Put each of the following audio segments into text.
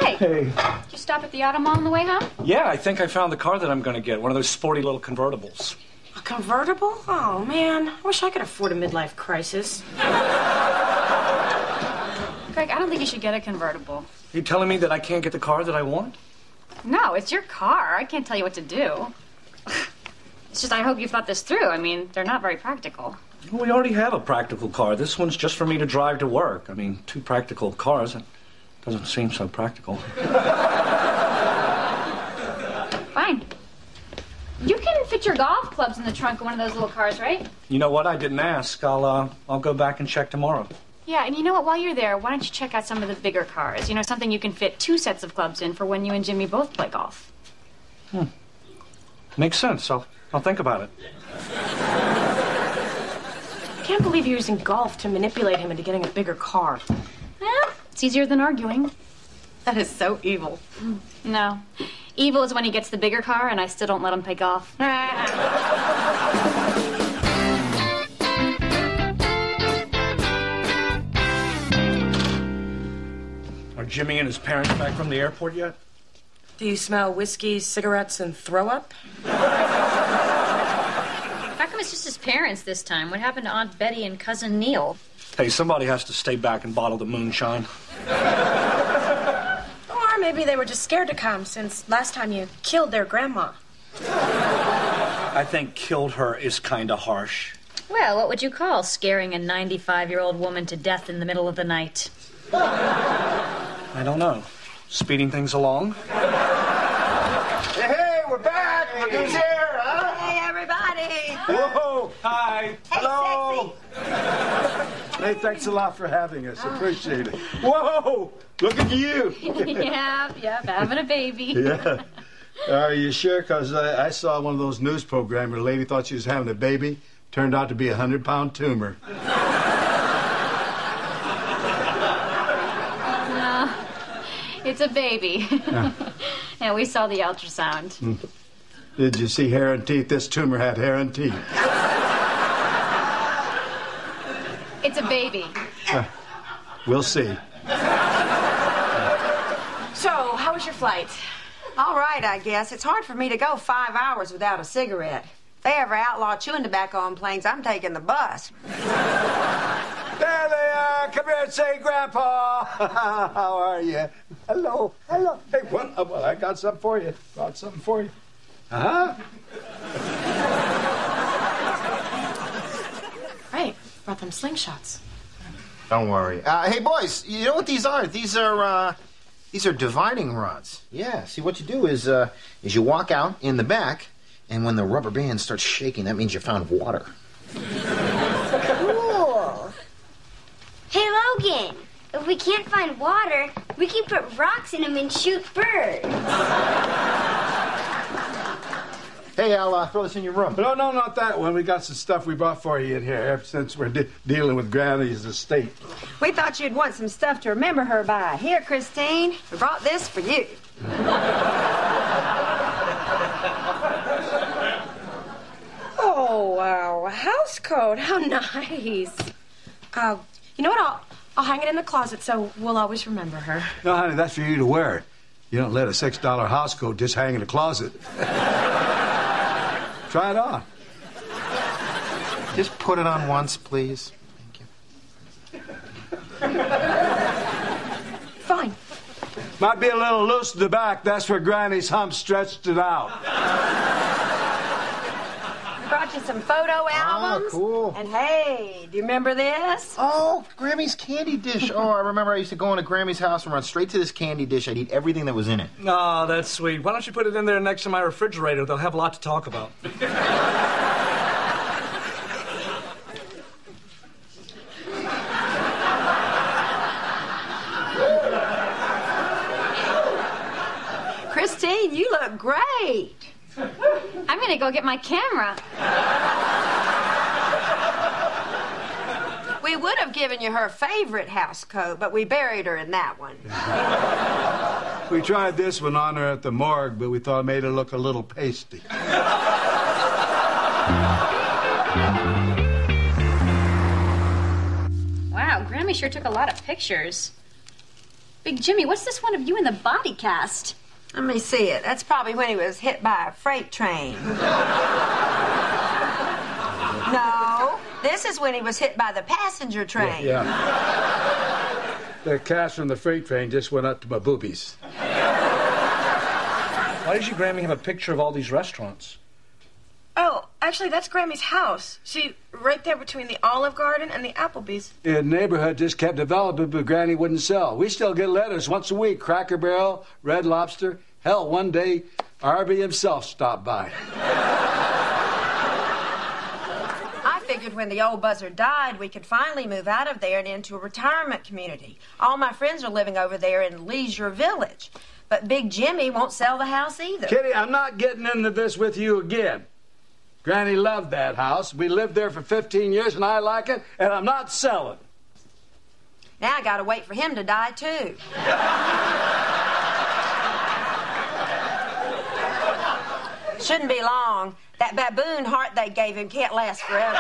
Hey. Hey. Did you stop at the auto mall on the way home? Yeah, I think I found the car that I'm going to get. One of those sporty little convertibles. A convertible? Oh, man. I wish I could afford a midlife crisis. Greg, I don't think you should get a convertible. Are you telling me that I can't get the car that I want? No, it's your car. I can't tell you what to do. It's just I hope you thought this through. I mean, they're not very practical. Well, we already have a practical car. This one's just for me to drive to work. I mean, two practical cars. It doesn't seem so practical. Fine. You can fit your golf clubs in the trunk of one of those little cars, right? You know what? I didn't ask. I'll go back and check tomorrow. Yeah, and you know what? While you're there, why don't you check out some of the bigger cars? You know, something you can fit 2 sets of clubs in for when you and Jimmy both play golf. Makes sense. I'll think about it. I can't believe you're using golf to manipulate him into getting a bigger car. Well, it's easier than arguing. That is so evil. No. Evil is when he gets the bigger car and I still don't let him play golf. Are Jimmy and his parents back from the airport yet? Do you smell whiskey, cigarettes, and throw up? How come it's just his parents this time? What happened to Aunt Betty and Cousin Neil? Hey, somebody has to stay back and bottle the moonshine. Or maybe they were just scared to come since last time you killed their grandma. I think killed her is kind of harsh. Well, what would you call scaring a 95-year-old woman to death in the middle of the night? I don't know. Speeding things along? Hey, we're back! Look who's here, huh? Hey, everybody! Whoa! Hi! Hello! Hey, thanks a lot for having us. Appreciate it. Whoa! Look at you! Yep, having a baby. Yeah. Are you sure? Because I saw one of those news programs where a lady thought she was having a baby. Turned out to be a 100-pound tumor. No, it's a baby. Yeah, we saw the ultrasound. Did you see hair and teeth? This tumor had hair and teeth. It's a baby. We'll see. So, how was your flight? All right, I guess. It's hard for me to go 5 hours without a cigarette. If they ever outlaw chewing tobacco on planes, I'm taking the bus. There they are. Come here and say, Grandpa. How are you? Hello. Hey, what? Well, I got something for you. Brought something for you. Right, brought them slingshots. Don't worry. Hey, boys, you know what these are? These are dividing rods. Yeah, see, what you do is you walk out in the back, and when the rubber band starts shaking, that means you found water. Cool. Hey, Logan, if we can't find water, we can put rocks in them and shoot birds. Hey, I'll throw this in your room. No, not that one. We got some stuff we brought for you in here ever since we're dealing with Granny's estate. We thought you'd want some stuff to remember her by. Here, Christine, we brought this for you. Oh, wow. A house coat. How nice. You know what? I'll hang it in the closet so we'll always remember her. No, honey, that's for you to wear. You don't let a $6 house coat just hang in the closet. Try it on. Just put it on once, please. Thank you. Fine. Might be a little loose in the back. That's where Granny's hump stretched it out. We brought you some photo albums. Cool. And hey, do you remember this? Oh, Grammy's candy dish. Oh, I remember I used to go into Grammy's house and run straight to this candy dish. I'd eat everything that was in it. Oh, that's sweet. Why don't you put it in there next to my refrigerator? They'll have a lot to talk about. Christine, you look great. I'm gonna go get my camera. We would have given you her favorite house coat, but we buried her in that one. We tried this one on her at the morgue, but we thought it made her look a little pasty. Wow, Grammy sure took a lot of pictures. Big Jimmy, what's this one of you in the body cast? Let me see it. That's probably when he was hit by a freight train. No, this is when he was hit by the passenger train. Yeah. The cast from the freight train just went up to my boobies. Why did you, Grammy, have a picture of all these restaurants? Oh, actually, that's Grammy's house. See, right there between the Olive Garden and the Applebee's. The neighborhood just kept developing, but Granny wouldn't sell. We still get letters once a week. Cracker Barrel, Red Lobster. Hell, one day, Arby himself stopped by. I figured when the old buzzard died, we could finally move out of there and into a retirement community. All my friends are living over there in Leisure Village. But Big Jimmy won't sell the house either. Kitty, I'm not getting into this with you again. Granny loved that house. We lived there for 15 years, and I like it, and I'm not selling. Now I gotta wait for him to die, too. Shouldn't be long. That baboon heart they gave him can't last forever.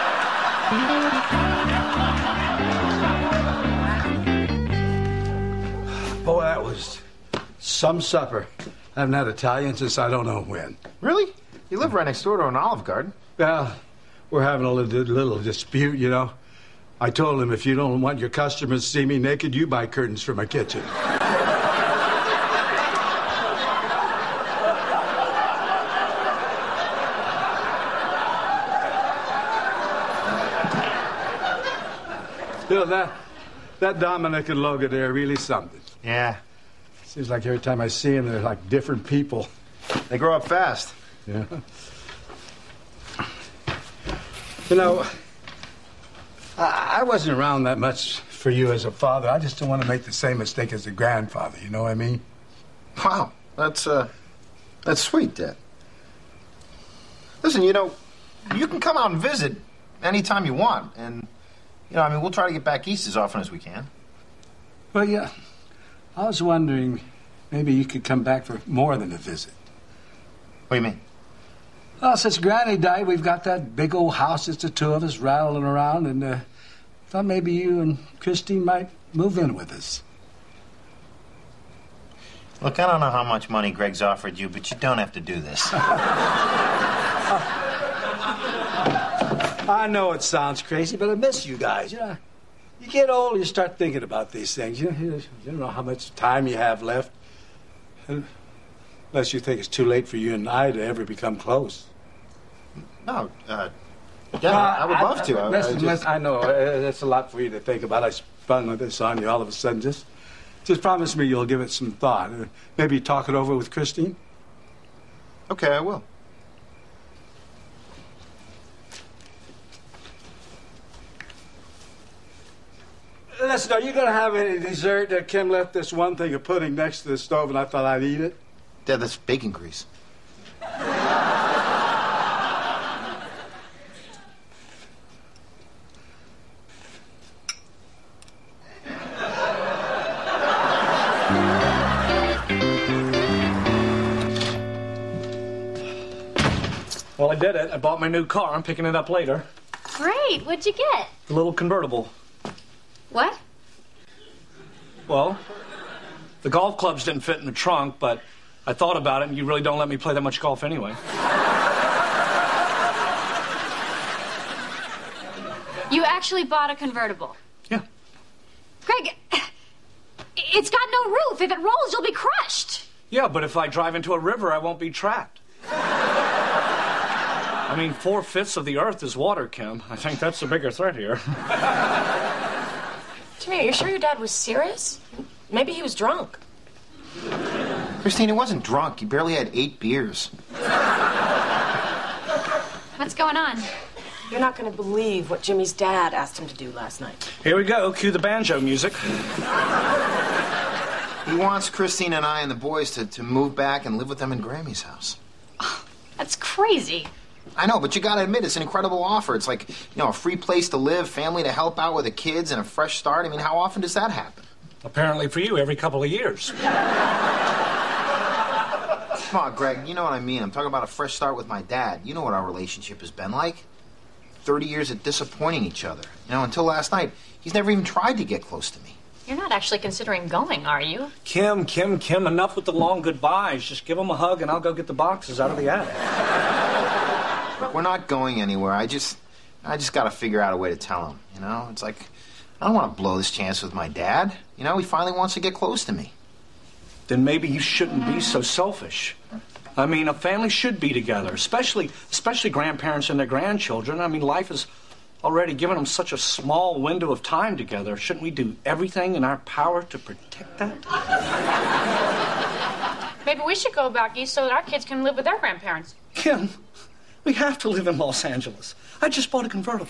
Boy, that was some supper. I haven't had Italian since I don't know when. Really? You live right next door to an Olive Garden. Well, we're having a little dispute, you know. I told him if you don't want your customers to see me naked, you buy curtains for my kitchen. You know, that Dominic and Logan, they're really something. Yeah. Seems like every time I see them, they're like different people. They grow up fast. Yeah. You know, I wasn't around that much for you as a father. I just don't want to make the same mistake as a grandfather, you know what I mean? Wow, that's sweet, Dad. Listen, you know, you can come out and visit anytime you want, and, you know, I mean, we'll try to get back east as often as we can. Well, yeah, I was wondering maybe you could come back for more than a visit. What do you mean? Well, since Granny died, we've got that big old house, just the two of us rattling around, and thought maybe you and Christine might move in with us. Look, I don't know how much money Greg's offered you, but you don't have to do this. I know it sounds crazy, but I miss you guys. You know, you get old, you start thinking about these things. You don't know how much time you have left. Unless you think it's too late for you and I to ever become close. No, yeah, I would love to. I know, that's a lot for you to think about. I sprung this on you all of a sudden. Just promise me you'll give it some thought. Maybe talk it over with Christine? Okay, I will. Listen, are you going to have any dessert? Kim left this one thing of pudding next to the stove, and I thought I'd eat it. Dad, that's bacon grease. Well, I did it. I bought my new car. I'm picking it up later. Great. What'd you get? The little convertible. What? Well, the golf clubs didn't fit in the trunk, but I thought about it, and you really don't let me play that much golf anyway. You actually bought a convertible? Yeah. Greg, it's got no roof. If it rolls, you'll be crushed. Yeah, but if I drive into a river, I won't be trapped. I mean, 4/5 of the earth is water, Kim. I think that's the bigger threat here. Jimmy, are you sure your dad was serious? Maybe he was drunk. Christine, he wasn't drunk. He barely had 8 beers. What's going on? You're not going to believe what Jimmy's dad asked him to do last night. Here we go. Cue the banjo music. He wants Christine and I and the boys to move back and live with them in Grammy's house. Oh, that's crazy. I know, but you gotta admit, it's an incredible offer. It's like, you know, a free place to live, family to help out with the kids, and a fresh start. I mean, how often does that happen? Apparently for you, every couple of years. Come on, Greg, you know what I mean. I'm talking about a fresh start with my dad. You know what our relationship has been like. 30 years of disappointing each other. You know, until last night, he's never even tried to get close to me. You're not actually considering going, are you? Kim, enough with the long goodbyes. Just give him a hug and I'll go get the boxes out of the attic. Look, we're not going anywhere. I just got to figure out a way to tell him, you know? It's like, I don't want to blow this chance with my dad. You know, he finally wants to get close to me. Then maybe you shouldn't be so selfish. I mean, a family should be together, especially grandparents and their grandchildren. I mean, life has already given them such a small window of time together. Shouldn't we do everything in our power to protect that? Maybe we should go back east so that our kids can live with their grandparents. Kim, we have to live in Los Angeles. I just bought a convertible.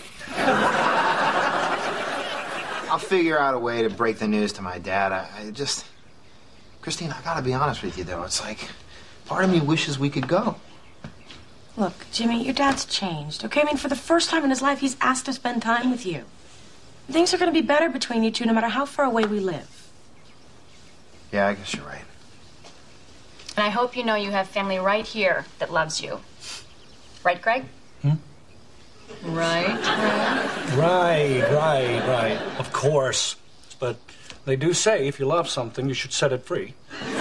I'll figure out a way to break the news to my dad. Christine, I gotta be honest with you, though. It's like, part of me wishes we could go. Look, Jimmy, your dad's changed, okay? I mean, for the first time in his life, he's asked to spend time with you. Things are going to be better between you two no matter how far away we live. Yeah, I guess you're right. And I hope you know you have family right here that loves you. Right, Greg? Right, Greg? Right. Of course. But they do say if you love something, you should set it free.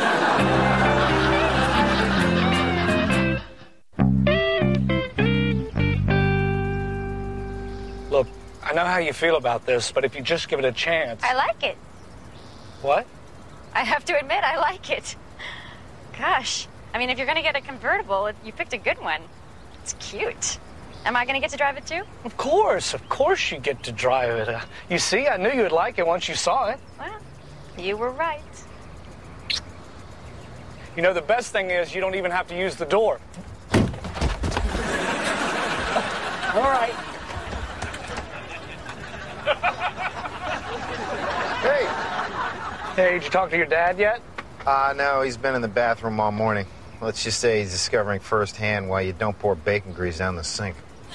Look, I know how you feel about this, but if you just give it a chance... I like it. What? I have to admit, I like it. Gosh. I mean, if you're going to get a convertible, you picked a good one. It's cute. Am I going to get to drive it too? Of course you get to drive it. You see, I knew you would like it once you saw it. Well, you were right. You know, the best thing is you don't even have to use the door. All right. Hey, did you talk to your dad yet? No, he's been in the bathroom all morning. Let's just say he's discovering firsthand why you don't pour bacon grease down the sink.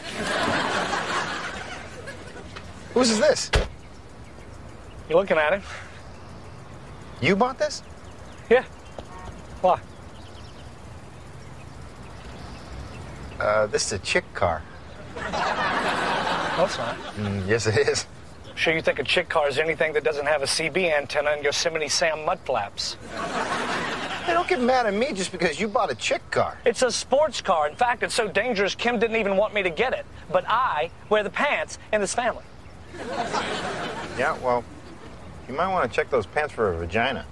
Whose is this? You looking at it? You bought this? Yeah. Why? This is a chick car. No, it's not. Yes, it is. Sure you think a chick car is anything that doesn't have a CB antenna and Yosemite Sam mud flaps? Hey, don't get mad at me just because you bought a chick car. It's a sports car. In fact, it's so dangerous, Kim didn't even want me to get it. But I wear the pants in this family. Yeah, well, you might want to check those pants for a vagina.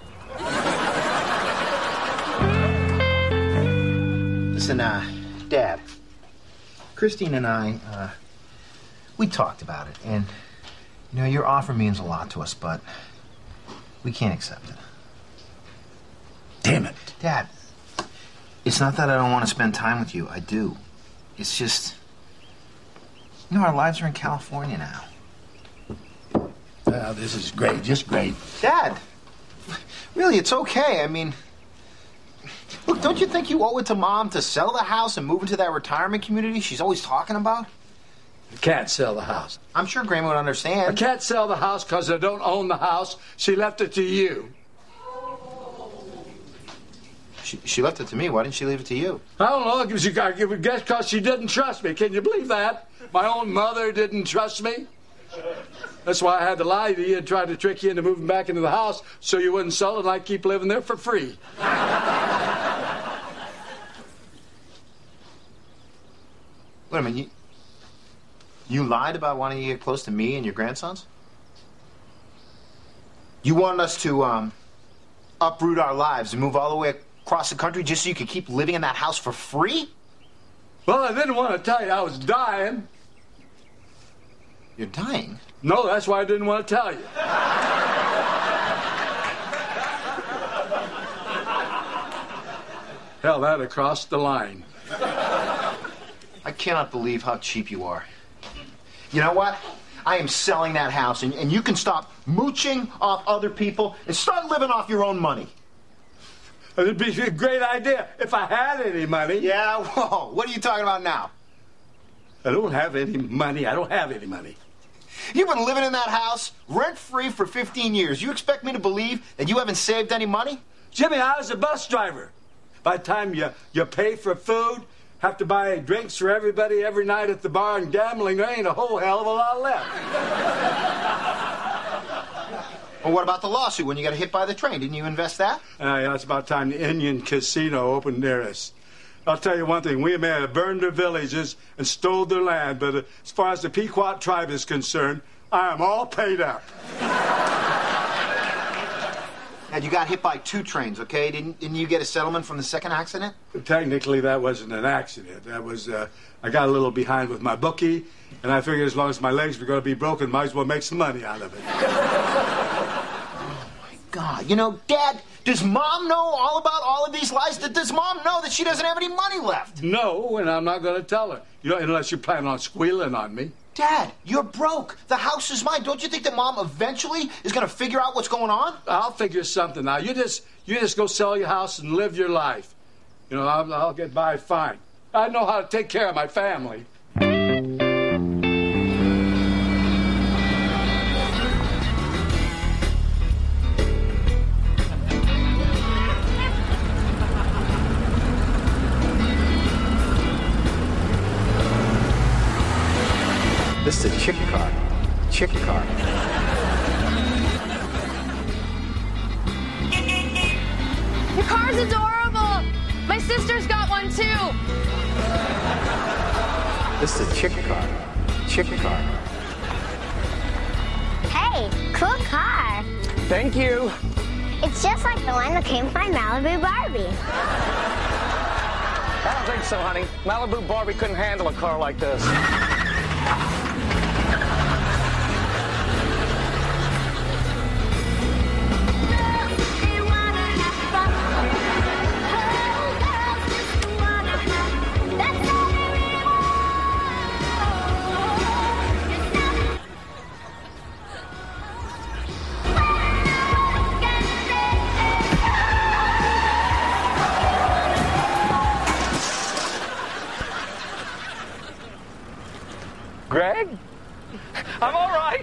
Listen, Dad, Christine and I, we talked about it, and, you know, your offer means a lot to us, but we can't accept it. Damn it. Dad, it's not that I don't want to spend time with you. I do. It's just, you know, our lives are in California now. This is great, just great. Dad, really, it's okay. I mean, look, don't you think you owe it to Mom to sell the house and move into that retirement community she's always talking about? I can't sell the house. I'm sure Grandma would understand. I can't sell the house because I don't own the house. She left it to you. She left it to me. Why didn't she leave it to you? I don't know. I would guess because she didn't trust me. Can you believe that? My own mother didn't trust me. That's why I had to lie to you and try to trick you into moving back into the house so you wouldn't sell it and I'd keep living there for free. Wait a minute. You lied about wanting to get close to me and your grandsons? You wanted us to uproot our lives and move all the way across the country just so you could keep living in that house for free? Well, I didn't want to tell you I was dying. You're dying? No, that's why I didn't want to tell you. Hell, that'd have crossed the line. I cannot believe how cheap you are. You know what? I am selling that house, and you can stop mooching off other people and start living off your own money. It'd be a great idea if I had any money. Yeah, whoa. What are you talking about now? I don't have any money. I don't have any money. You've been living in that house rent-free for 15 years. You expect me to believe that you haven't saved any money? Jimmy, I was a bus driver. By the time you pay for food, have to buy drinks for everybody every night at the bar and gambling, there ain't a whole hell of a lot left. Well, what about the lawsuit when you got hit by the train? Didn't you invest that? Yeah, it's about time the Indian Casino opened near us. I'll tell you one thing. We may have burned their villages and stole their land, but as far as the Pequot tribe is concerned, I am all paid up. And you got hit by 2 trains, okay? Didn't you get a settlement from the second accident? Technically, that wasn't an accident. That was, I got a little behind with my bookie, and I figured as long as my legs were going to be broken, might as well make some money out of it. Oh, my God. You know, Dad, does Mom know all about all of these lies? Does Mom know that she doesn't have any money left? No, and I'm not going to tell her. You know, unless you plan on squealing on me. Dad, you're broke. The house is mine. Don't you think that Mom eventually is going to figure out what's going on? I'll figure something out. You just go sell your house and live your life. You know, I'll get by fine. I know how to take care of my family. This is a chick car. Chick car. Your car's adorable. My sister's got one too. This is a chick car. Chick car. Hey, cool car. Thank you. It's just like the one that came from my Malibu Barbie. I don't think so, honey. Malibu Barbie couldn't handle a car like this. Greg? I'm all right.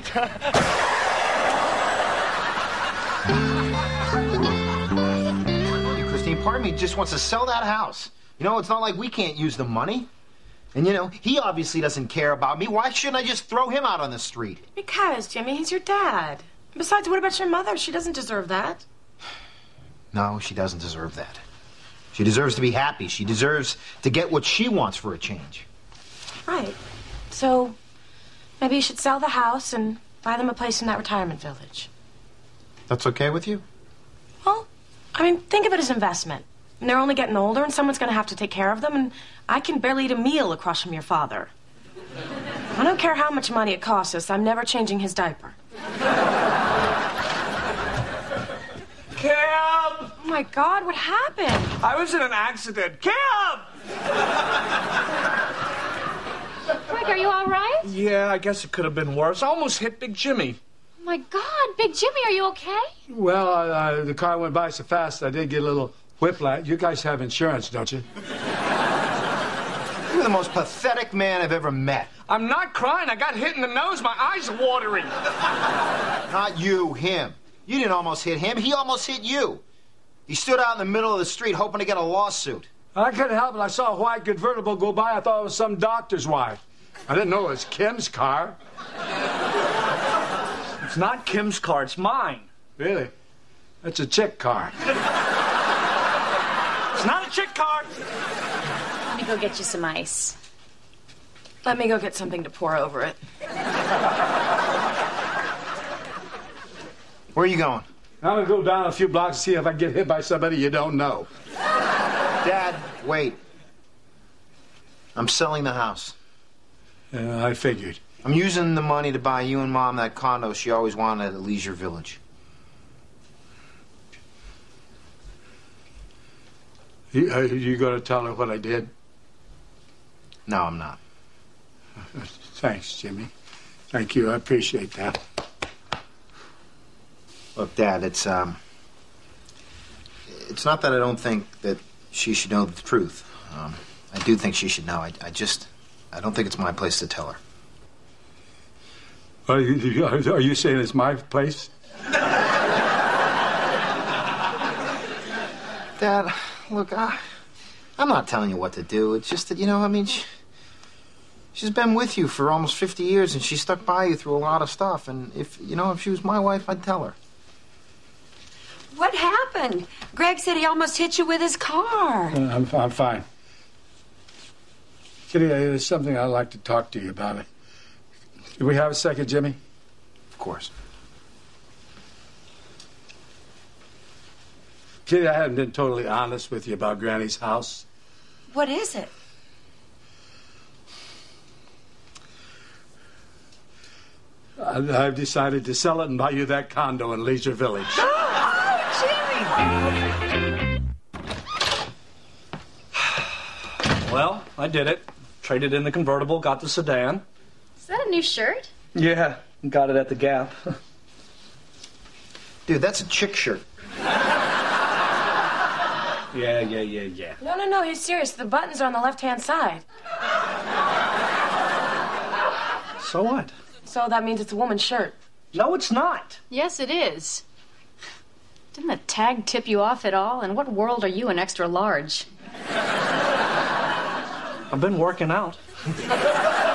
Christine, part of me just wants to sell that house. You know, it's not like we can't use the money. And, you know, he obviously doesn't care about me. Why shouldn't I just throw him out on the street? Because, Jimmy, he's your dad. Besides, what about your mother? She doesn't deserve that. No, she doesn't deserve that. She deserves to be happy. She deserves to get what she wants for a change. Right. So, maybe you should sell the house and buy them a place in that retirement village. That's okay with you? Well, I mean, think of it as investment. And they're only getting older, and someone's going to have to take care of them, and I can barely eat a meal across from your father. I don't care how much money it costs us. I'm never changing his diaper. Kim! Oh, my God, what happened? I was in an accident. Kim! Greg, are you all right? Yeah, I guess it could have been worse. I almost hit Big Jimmy. Oh, my God. Big Jimmy, are you okay? Well, the car went by so fast I did get a little whiplash. You guys have insurance, don't you? You're the most pathetic man I've ever met. I'm not crying. I got hit in the nose. My eyes are watering. Not you, him. You didn't almost hit him. He almost hit you. He stood out in the middle of the street hoping to get a lawsuit. I couldn't help it. I saw a white convertible go by. I thought it was some doctor's wife. I didn't know it was Kim's car. It's not Kim's car. It's mine. Really? That's a chick car. It's not a chick car. Let me go get you some ice. Let me go get something to pour over it. Where are you going? I'm going to go down a few blocks and see if I can get hit by somebody you don't know. Dad, wait. I'm selling the house. I figured. I'm using the money to buy you and Mom that condo she always wanted at Leisure Village. You going to tell her what I did? No, I'm not. Thanks, Jimmy. Thank you. I appreciate that. Look, Dad, it's not that I don't think that she should know the truth. I do think she should know. I don't think it's my place to tell her. Are you saying it's my place? Dad, look, I'm not telling you what to do. It's just that, she's been with you for almost 50 years, and she stuck by you through a lot of stuff. And if she was my wife, I'd tell her. What happened? Greg said he almost hit you with his car. I'm fine. Kitty, there's something I'd like to talk to you about. Do we have a second, Jimmy? Of course. Kitty, I haven't been totally honest with you about Granny's house. What is it? I've decided to sell it and buy you that condo in Leisure Village. Well, I did it. Traded in the convertible, got the sedan. Is that a new shirt? Yeah, got it at the Gap. Dude, that's a chick shirt. Yeah. No, he's serious. The buttons are on the left-hand side. So what? So that means it's a woman's shirt. No, it's not. Yes, it is. Didn't the tag tip you off at all? In what world are you an extra large? I've been working out.